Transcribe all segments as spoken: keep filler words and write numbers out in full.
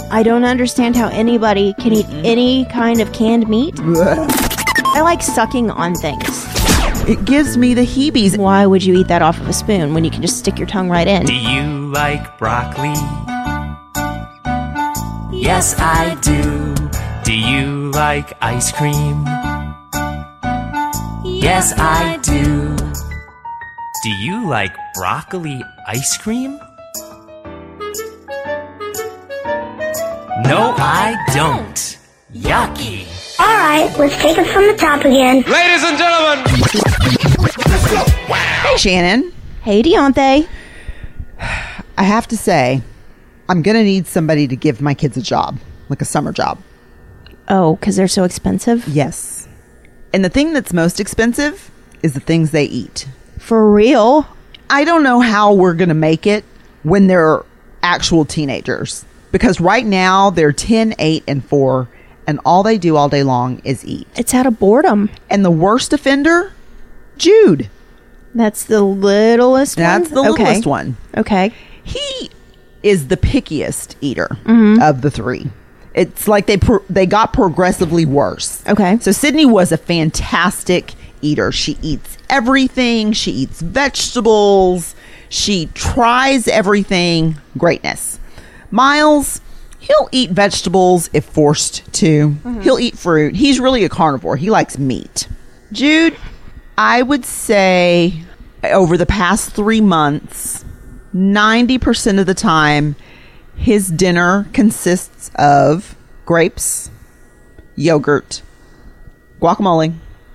I don't understand how anybody can eat any kind of canned meat. I like sucking on things. It gives me the heebies. Why would you eat that off of a spoon when you can just stick your tongue right in? Do you like broccoli? Yes, I do. Do you like ice cream? Yes, I do. Do you like broccoli ice cream? No, I don't. Yucky. All right, let's take it from the top again. Ladies and gentlemen. Hey, Shannon. Hey, Deontay. I have to say, I'm going to need somebody to give my kids a job, like a summer job. Oh, because they're so expensive? Yes. And the thing that's most expensive is the things they eat. For real? I don't know how we're going to make it when they're actual teenagers. Because right now, they're ten, eight, and four, and all they do all day long is eat. It's out of boredom. And the worst offender? Jude. That's the littlest That's one? the Okay. littlest one. Okay. He is the pickiest eater Mm-hmm. of the three. It's like they pro- they got progressively worse. Okay. So Sydney was a fantastic eater. She eats everything. She eats vegetables. She tries everything. Greatness. Miles, he'll eat vegetables if forced to. Mm-hmm. He'll eat fruit. He's really a carnivore. He likes meat. Jude, I would say over the past three months, ninety percent of the time, his dinner consists of grapes, yogurt, guacamole,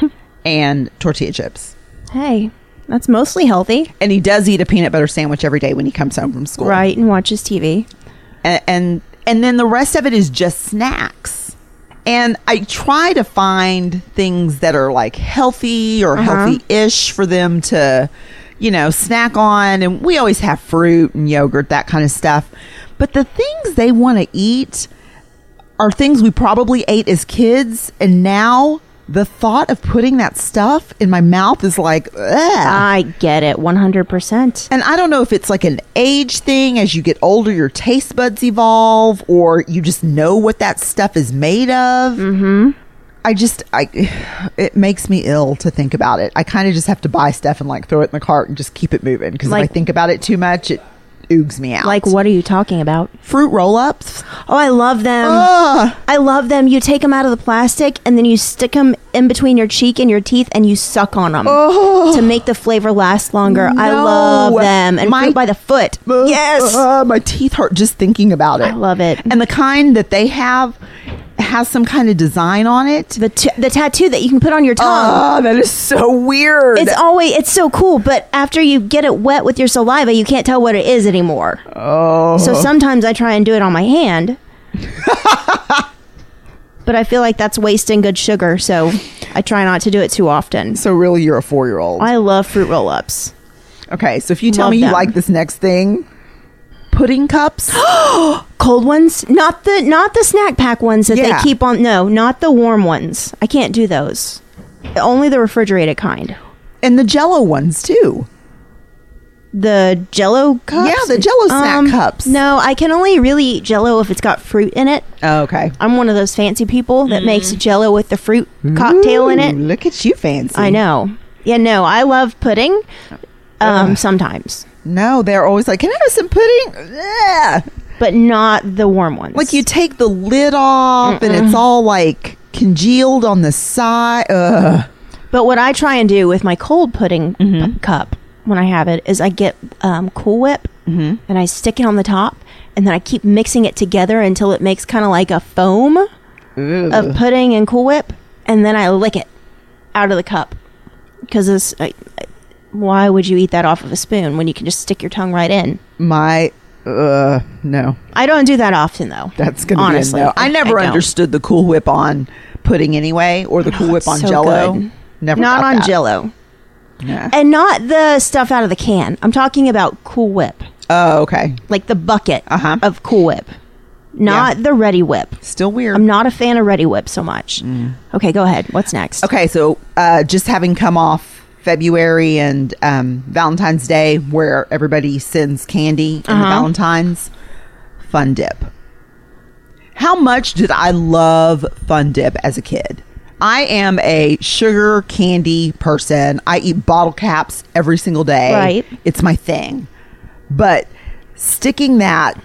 and tortilla chips. Hey, that's mostly healthy. And he does eat a peanut butter sandwich every day when he comes home from school. Right, and watches T V. And, and and then the rest of it is just snacks. And I try to find things that are like healthy or Uh-huh. healthy-ish for them to, you know, snack on. And we always have fruit and yogurt, that kind of stuff. But the things they want to eat are things we probably ate as kids. And now the thought of putting that stuff in my mouth is like, ugh. I get it, one hundred percent. And I don't know if it's like an age thing. As you get older, your taste buds evolve, or you just know what that stuff is made of. Mm-hmm. I just, I, it makes me ill to think about it. I kind of just have to buy stuff and like throw it in the cart and just keep it moving. Because Like- if I think about it too much, it oogs me out. Like, what are you talking about? Fruit roll-ups. Oh, I love them. Ugh. I love them. You take them out of the plastic and then you stick them in between your cheek and your teeth and you suck on them to make the flavor last longer. I No. love them. And My- fruit by the foot. Ugh. Yes. Uh, my teeth hurt just thinking about it. I love it. And the kind that they have has some kind of design on it. The t- the tattoo that you can put on your tongue. Oh, that is so weird. It's always it's so cool, but after you get it wet with your saliva, you can't tell what it is anymore. Oh. So sometimes I try and do it on my hand. But I feel like that's wasting good sugar, so I try not to do it too often. So really, you're a four-year-old. I love fruit roll-ups. Okay, so if you tell Love me you them. like this next thing, pudding cups. Cold ones, not the not the snack pack ones that Yeah. they keep on. No, not the warm ones. I can't do those. Only the refrigerated kind. And the Jell-O ones too. The Jell-O cups. Yeah, the Jell-O snack cups. No, I can only really eat Jell-O if it's got fruit in it. Oh, okay. I'm one of those fancy people that makes Jell-O with the fruit cocktail in Ooh, it. Look at you, fancy. I know. Yeah, no, I love pudding. Um, sometimes, No, they're always like, "Can I have some pudding?" Ugh. but not the warm ones. Like you take the lid off, and it's all like congealed on the side. Ugh. But what I try and do with my cold pudding p- cup when I have it is I get um, Cool Whip and I stick it on the top, and then I keep mixing it together until it makes kind of like a foam of pudding and Cool Whip, and then I lick it out of the cup because this. I, I, why would you eat that off of a spoon when you can just stick your tongue right in? My, uh, no. I don't do that often though. That's going to honestly. be a no. I never I don't. understood the Cool Whip on pudding anyway, or the Cool Whip It's on so Jell-O. good. Never Not got on that. Jell-O. Yeah. And not the stuff out of the can. I'm talking about Cool Whip. Oh, okay. Like the bucket Uh-huh. of Cool Whip. Not Yeah. the Ready Whip. Still weird. I'm not a fan of Ready Whip so much. Okay, go ahead. What's next? Okay, so uh, just having come off February and um, Valentine's Day, where everybody sends candy in the Uh-huh. Valentine's, Fun Dip. How much did I love Fun Dip as a kid? I am a sugar candy person. I eat bottle caps every single day. Right. It's my thing. But sticking that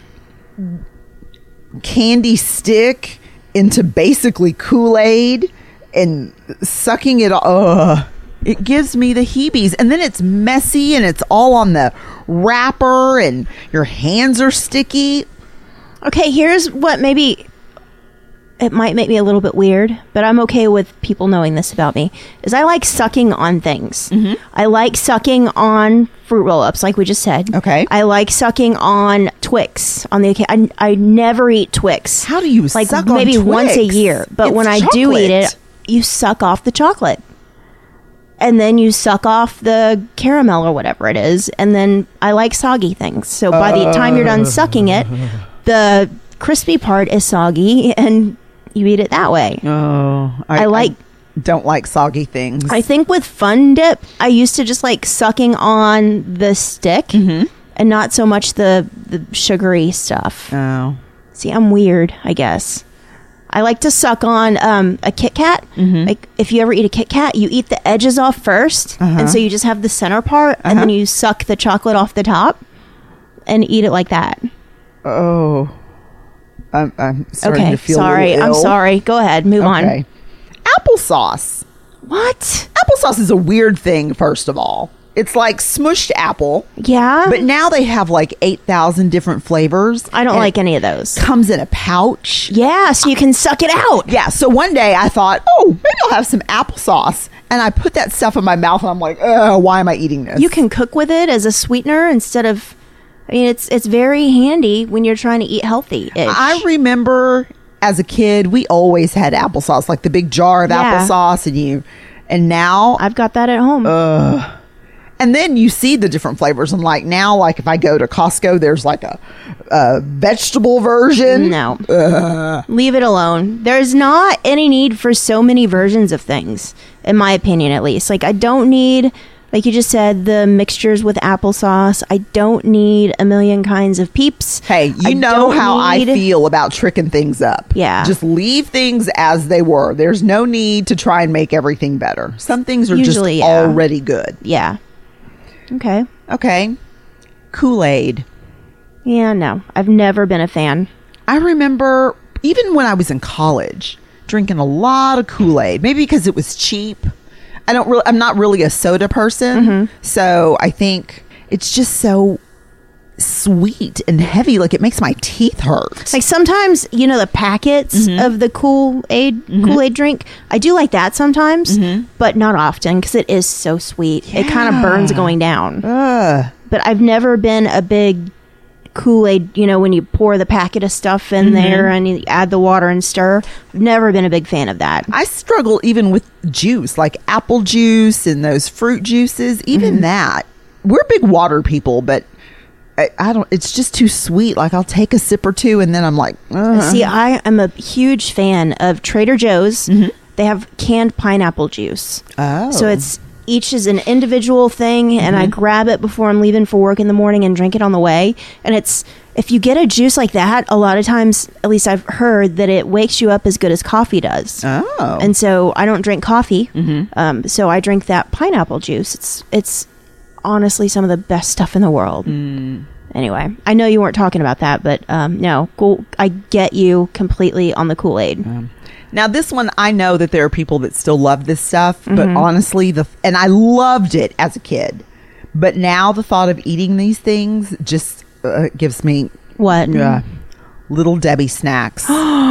candy stick into basically Kool-Aid and sucking it, uh, it gives me the heebies. And then it's messy and it's all on the wrapper and your hands are sticky. Okay, here's what maybe it might make me a little bit weird, but I'm okay with people knowing this about me, is I like sucking on things. Mm-hmm. I like sucking on fruit roll-ups, like we just said. Okay. I like sucking on Twix. On the I, I never eat Twix. How do you like suck on maybe Twix? once a year, but It's when I do chocolate. eat it, you suck off the chocolate. And then you suck off the caramel or whatever it is, and then I like soggy things. So by the time you're done sucking it, the crispy part is soggy, and you eat it that way. Oh, I like- I don't like soggy things. I think with Fun Dip, I used to just like sucking on the stick Mm-hmm. and not so much the, the sugary stuff. oh. See, I'm weird, I guess. I like to suck on um, a Kit Kat. Mm-hmm. Like if you ever eat a Kit Kat, you eat the edges off first, Uh-huh. and so you just have the center part, and then Uh-huh. you suck the chocolate off the top and eat it like that. Oh. I'm, I'm starting Okay, to feel sorry. a little I'm ill. sorry. Go ahead. Move Okay. Applesauce. on. What? Applesauce is a weird thing, first of all. It's like smushed apple, Yeah? but now they have like eight thousand different flavors. I don't and like it any of those. comes in a pouch. Yeah, so you can suck it out. Yeah, so one day I thought, oh, maybe I'll have some applesauce. And I put that stuff in my mouth and I'm like, oh, why am I eating this? You can cook with it as a sweetener instead of. I mean, it's it's very handy when you're trying to eat healthy. I remember as a kid, we always had applesauce, like the big jar of Yeah. applesauce, and you, and now, I've got that at home. and then you see the different flavors, and like now, like if I go to Costco, there's like a, a vegetable version. no, leave it alone. There's not any need for so many versions of things, in my opinion, at least. Like I don't need. Like you just said, the mixtures with applesauce. I don't need a million kinds of Peeps. Hey, you I know don't how I need- feel about tricking things up. Yeah. Just leave things as they were. There's no need to try and make everything better. Some things are Usually, just yeah. already good. Yeah. Okay. Okay. Kool-Aid. Yeah, no. I've never been a fan. I remember even when I was in college drinking a lot of Kool-Aid, maybe because it was cheap. I don't really, I'm not really a soda person. Mm-hmm. So I think it's just so sweet and heavy. Like it makes my teeth hurt. Like sometimes, you know, the packets Mm-hmm. of the Kool-Aid Kool-Aid drink. I do like that sometimes, Mm-hmm. but not often because it is so sweet. It kind of burns going down. Ugh. But I've never been a big Kool-Aid, you know, when you pour the packet of stuff in Mm-hmm. there and you add the water and stir. I've never been a big fan of that. I struggle even with juice, like apple juice and those fruit juices. Even Mm-hmm. that, we're big water people, but I, I don't. It's just too sweet. Like I'll take a sip or two, and then I'm like, Ugh. See, I am a huge fan of Trader Joe's. They have canned pineapple juice. Oh. So it's each is an individual thing, and I grab it before I'm leaving for work in the morning and drink it on the way. And it's if you get a juice like that, a lot of times, at least I've heard that it wakes you up as good as coffee does. Oh. And so I don't drink coffee, um, so I drink that pineapple juice. It's it's honestly some of the best stuff in the world. Anyway, I know you weren't talking about that, but um, no, cool. I get you completely on the Kool-Aid. Now this one, I know that there are people that still love this stuff, but honestly, the and I loved it as a kid, but now the thought of eating these things just uh, gives me What? uh, Little Debbie snacks.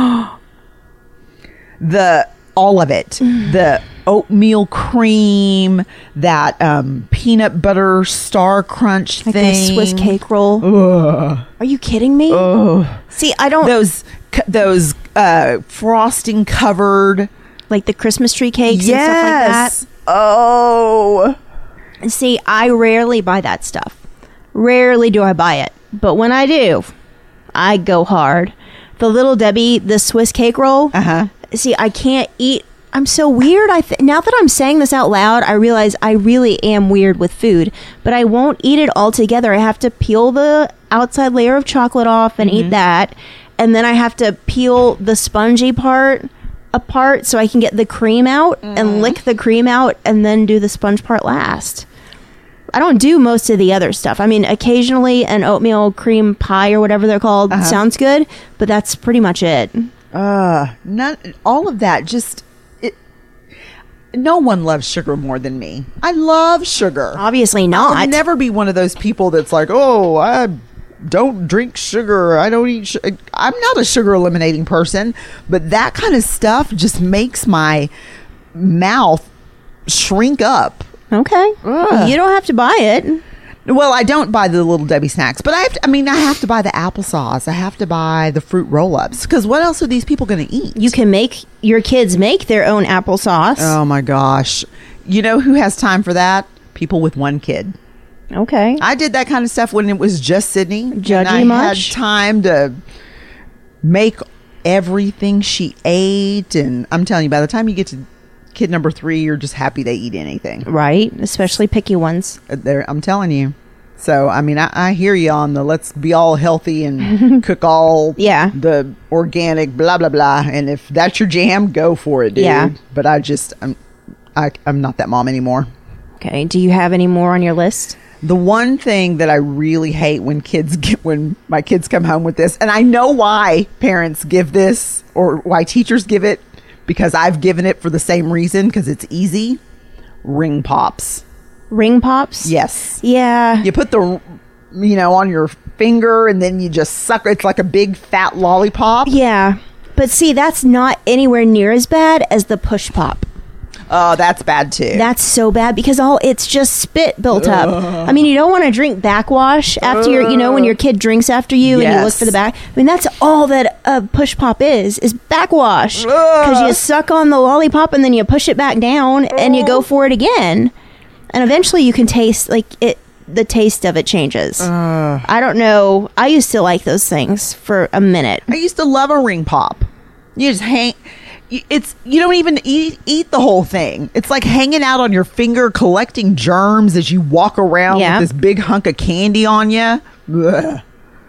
the all of it, the oatmeal cream, that um, peanut butter Star Crunch Like thing, the Swiss cake roll. Ugh. Are you kidding me? See, I don't those c- those uh, frosting covered. like the Christmas tree cakes Yes. and stuff Oh. like that. See, I rarely buy that stuff. Rarely do I buy it. But when I do, I go hard. The Little Debbie, the Swiss cake roll. Uh-huh. See, I can't eat. I'm so weird. I th- now that I'm saying this out loud, I realize I really am weird with food. But I won't eat it all together. I have to peel the outside layer of chocolate off and eat that. and then I have to peel the spongy part apart so I can get the cream out Mm-hmm. and lick the cream out and then do the sponge part last. I don't do most of the other stuff. I mean, occasionally an oatmeal cream pie or whatever they're called Uh-huh. sounds good, but that's pretty much it. Uh, none, all of that just, it, no one loves sugar more than me. I love sugar. Obviously not. I'll never be one of those people that's like, oh, I don't drink sugar. I don't eat sugar. I'm not a sugar eliminating person, but that kind of stuff just makes my mouth shrink up. Okay. Ugh. You don't have to buy it. Well, I don't buy the Little Debbie snacks, but I have to, I mean, I have to buy the applesauce. I have to buy the fruit roll-ups because what else are these people going to eat? You can make your kids make their own applesauce. Oh my gosh. You know who has time for that? People with one kid. Okay. I did that kind of stuff when it was just Sydney. Judgy and I much? had time to make everything she ate, and I'm telling you, by the time you get to kid number three, you're just happy they eat anything. Right. Especially picky ones. There, I'm telling you. So, I mean, I, I hear you on the let's be all healthy and cook all Yeah. the organic blah blah blah. And if that's your jam, go for it, dude. Yeah. But I just I'm I, I'm not that mom anymore. Okay. Do you have any more on your list? The one thing that I really hate when kids get when my kids come home with this, and I know why parents give this or why teachers give it, because I've given it for the same reason, because it's easy. Ring pops. Ring pops? Yes. Yeah. You put the, you know, on your finger and then you just suck. It's like a big fat lollipop. Yeah. But see, that's not anywhere near as bad as the push pop. Oh, that's bad too. That's so bad because all it's just spit built up. I mean, you don't want to drink backwash after your, you know, when your kid drinks after you and you look Yes. for the back. I mean, that's all that a push pop is, is backwash. Because you suck on the lollipop and then you push it back down and you go for it again. And eventually you can taste, like, it. The taste of it changes. I don't know. I used to like those things for a minute. I used to love a ring pop. You just hang. It's you don't even eat eat the whole thing. It's like hanging out on your finger, collecting germs as you walk around Yeah. with this big hunk of candy on you. Ugh. Yeah.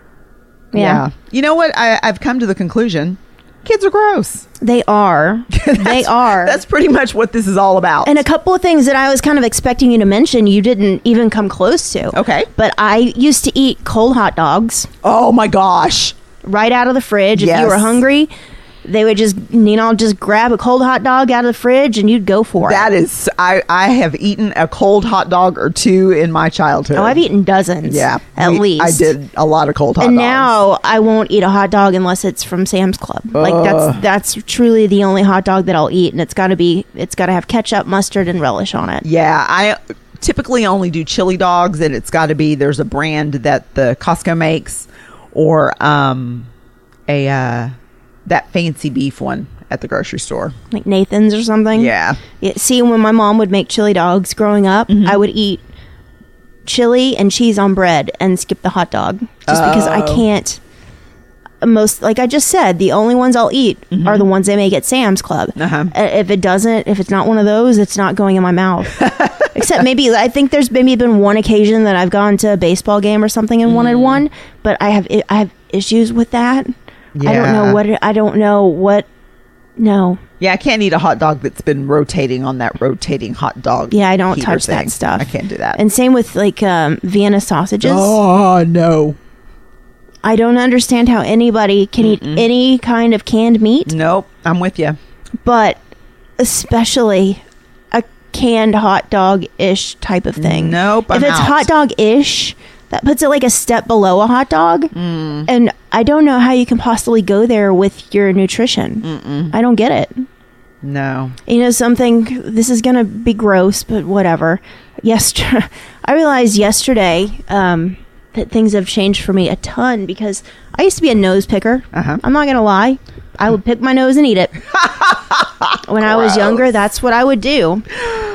Yeah. You know what? I, I've come to the conclusion: kids are gross. They are. They are. That's pretty much what this is all about. And a couple of things that I was kind of expecting you to mention, you didn't even come close to. Okay. But I used to eat cold hot dogs oh my gosh. right out of the fridge. If Yes. you were hungry, they would just, you know, just grab a cold hot dog out of the fridge and you'd go for That it. is, I, I have eaten a cold hot dog or two in my childhood. Oh, I've eaten dozens. Yeah. At we- least. I did a lot of cold hot And dogs. now I won't eat a hot dog unless it's from Sam's Club. Like that's that's truly the only hot dog that I'll eat, and it's got to be it's got to have ketchup, mustard, and relish on it. Yeah, I typically only do chili dogs, and it's got to be, there's a brand that the Costco makes, or um, a uh, that fancy beef one at the grocery store. Like Nathan's or something. Yeah. Yeah, see, when my mom would make chili dogs growing up, Mm-hmm. I would eat chili and cheese on bread and skip the hot dog just because I Oh. can't. Most, like I just said, the only ones I'll eat Mm-hmm. are the ones they make at Sam's Club. Uh-huh. Uh, If it doesn't, if it's not one of those, it's not going in my mouth. Except maybe, I think there's maybe been one occasion that I've gone to a baseball game or something and wanted one, but I have I have issues with that. I don't know Yeah. what it, I don't know what. No. Yeah, I can't eat a hot dog that's been rotating on that rotating hot dog. Yeah, I don't heater touch thing. that stuff. I can't do that. And same with like um, Vienna sausages. oh, no. I don't understand how anybody can eat any kind of canned meat, Nope, I'm with you. but especially a canned hot dog ish type of thing. Nope, I'm if it's out. hot dog ish, that puts it like a step below a hot dog. Mm. And I don't know how you can possibly go there with your nutrition. I don't get it. No. You know something, this is going to be gross, but whatever. Yesterday, I realized yesterday um, that things have changed for me a ton because I used to be a nose picker. Uh-huh. I'm not going to lie. I would pick my nose and eat it. When I was younger, that's what I would do.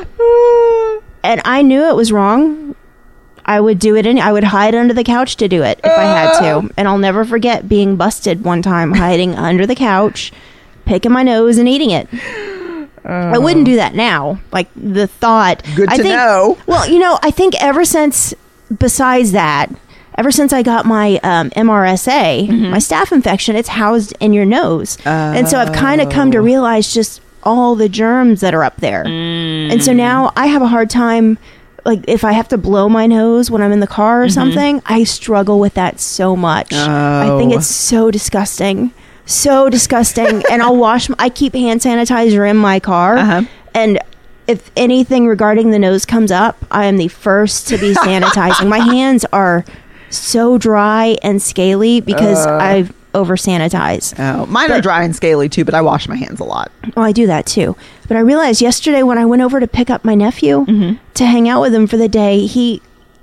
And I knew it was wrong. I would do it and I would hide under the couch to do it if I had to. And I'll never forget being busted one time hiding under the couch, picking my nose and eating it. I wouldn't do that now. Like the thought. Good I to think, know. Well, you know, I think ever since, besides that, ever since I got my um, M R S A, mm-hmm. my staph infection, it's housed in your nose. Oh. And so I've kind of come to realize just all the germs that are up there. Mm. And so now I have a hard time, like if I have to blow my nose when I'm in the car or mm-hmm. something, I struggle with that so much. Oh. I think it's so disgusting. So disgusting. And I'll wash, my, I keep hand sanitizer in my car. Uh-huh. And if anything regarding the nose comes up, I am the first to be sanitizing. My hands are so dry and scaly because uh. I've over sanitize. Oh, mine but, are dry and scaly too, but I wash my hands a lot. Well, I do that too. But I realized yesterday when I went over to pick up my nephew mm-hmm. to hang out with him for the day, he,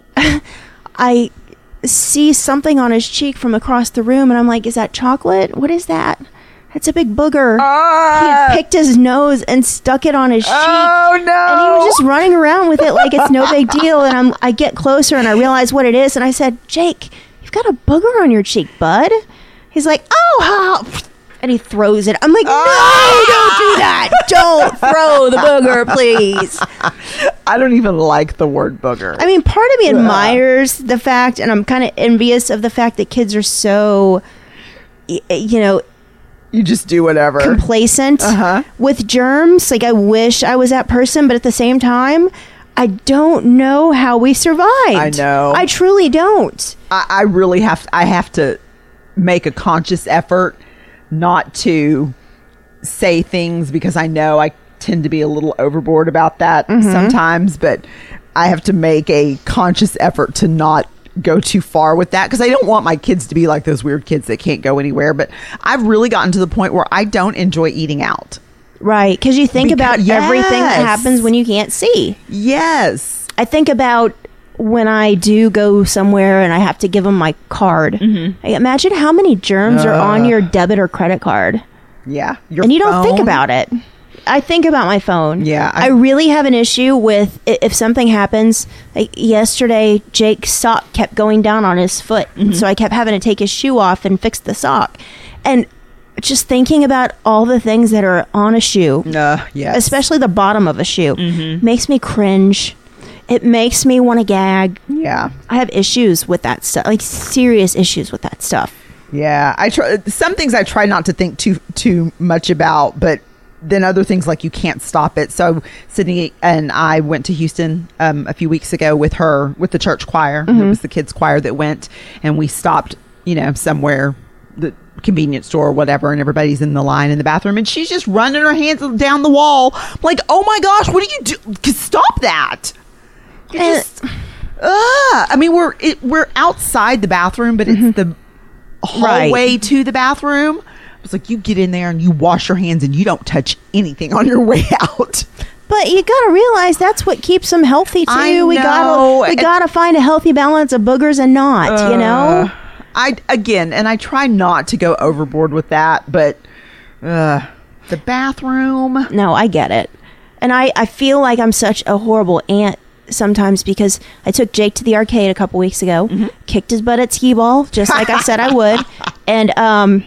I see something on his cheek from across the room, and I'm like, "Is that chocolate? What is that?" It's a big booger. Uh, he had picked his nose and stuck it on his cheek. Oh no! And he was just running around with it like it's no big deal. And I'm, I get closer and I realize what it is, and I said, "Jake, you've got a booger on your cheek, bud." He's like, "Oh, how?" And he throws it. I'm like, "No, don't do that. Don't throw the booger, please." I don't even like the word booger. I mean, part of me admires the fact, and I'm kind of envious of the fact that kids are so, you know, you just do whatever. Complacent uh-huh. with germs. Like, I wish I was that person, but at the same time, I don't know how we survived. I know. I truly don't. I, I really have to, I have to make a conscious effort not to say things because I know I tend to be a little overboard about that mm-hmm. sometimes, but I have to make a conscious effort to not go too far with that because I don't want my kids to be like those weird kids that can't go anywhere. But I've really gotten to the point where I don't enjoy eating out. Right, because you think because, about yes. everything that happens when you can't see. Yes. I think about when I do go somewhere and I have to give them my card. Mm-hmm. Imagine how many germs uh, are on your debit or credit card. Yeah. And you phone. Don't think about it. I think about my phone. Yeah. I, I really have an issue with if something happens. Like yesterday, Jake's sock kept going down on his foot. Mm-hmm. So I kept having to take his shoe off and fix the sock. And just thinking about all the things that are on a shoe, uh, yes. especially the bottom of a shoe, mm-hmm. makes me cringe. It makes me want to gag. Yeah. I have issues with that stuff, like serious issues with that stuff. Yeah. I try, some things I try not to think too too much about, but then other things like you can't stop it. So Sydney and I went to Houston um, a few weeks ago with her, with the church choir. Mm-hmm. It was the kids choir that went, and we stopped, you know, somewhere, the convenience store or whatever, and everybody's in the line in the bathroom, and she's just running her hands down the wall. I'm like, oh my gosh, what do you do? Stop that. It just, uh, I mean, we're it, we're outside the bathroom, but mm-hmm. it's the hallway right. to the bathroom. It's like you get in there and you wash your hands and you don't touch anything on your way out. But you gotta realize that's what keeps them healthy too. I we know. gotta we gotta find a healthy balance of boogers and not. Uh, you know. I again, and I try not to go overboard with that, but uh, the bathroom. No, I get it, and I I feel like I'm such a horrible aunt sometimes because I took Jake to the arcade a couple weeks ago, mm-hmm. kicked his butt at skee ball just like I said I would, and um.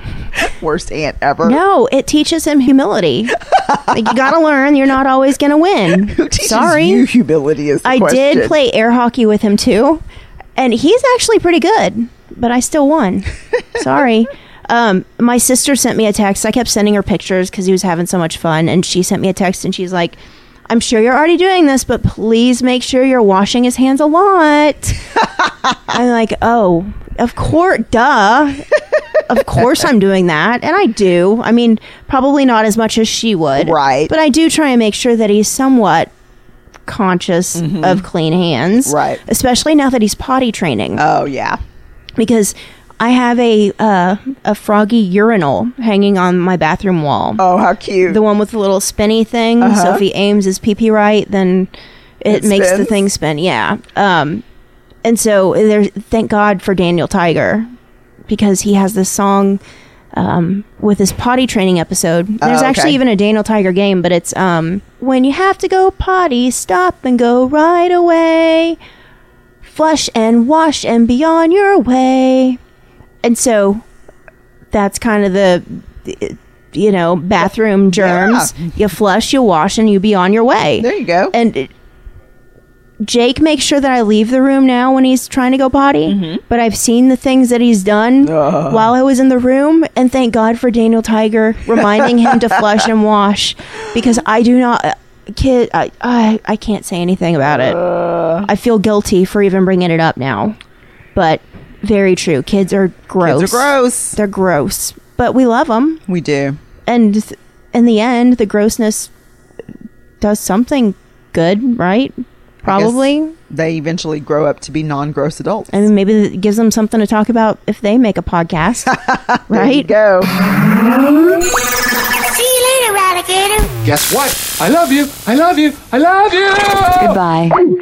Worst aunt ever. No, it teaches him humility. Like, you gotta learn you're not always gonna win. Who teaches Sorry. you humility is the I question. did play air hockey with him too, and he's actually pretty good, but I still won. Sorry. Um, my sister sent me a text. I kept sending her pictures because he was having so much fun, and she sent me a text and she's like, I'm sure you're already doing this, but please make sure you're washing his hands a lot. I'm like, oh, of course, duh. Of course I'm doing that. And I do. I mean, probably not as much as she would. Right. But I do try and make sure that he's somewhat conscious mm-hmm. of clean hands. Right. Especially now that he's potty training. Oh, yeah. Because I have a uh, a froggy urinal hanging on my bathroom wall. Oh, how cute. The one with the little spinny thing. Uh-huh. So if he aims his pee-pee right, then it, it makes spins. The thing spin. Yeah. Um, and so there's, thank God for Daniel Tiger, because he has this song um, with his potty training episode. There's oh, okay. actually even a Daniel Tiger game, but it's um, when you have to go potty, stop and go right away. Flush and wash and be on your way. And so that's kind of the, you know, bathroom germs. Yeah. You flush, you wash, and you be on your way. There you go. And it, Jake makes sure that I leave the room now when he's trying to go potty, mm-hmm. but I've seen the things that he's done uh. while I was in the room, and thank God for Daniel Tiger reminding him to flush and wash, because I do not, uh, kid, I, I I can't say anything about it. Uh. I feel guilty for even bringing it up now, but very true. Kids are gross. Kids are gross. They're gross, but we love them. We do. And th- in the end, the grossness does something good, right? Probably. They eventually grow up to be non-gross adults. I mean, maybe it gives them something to talk about if they make a podcast. There right? you go. See you later, alligator. Guess what? I love you. I love you. I love you. Goodbye.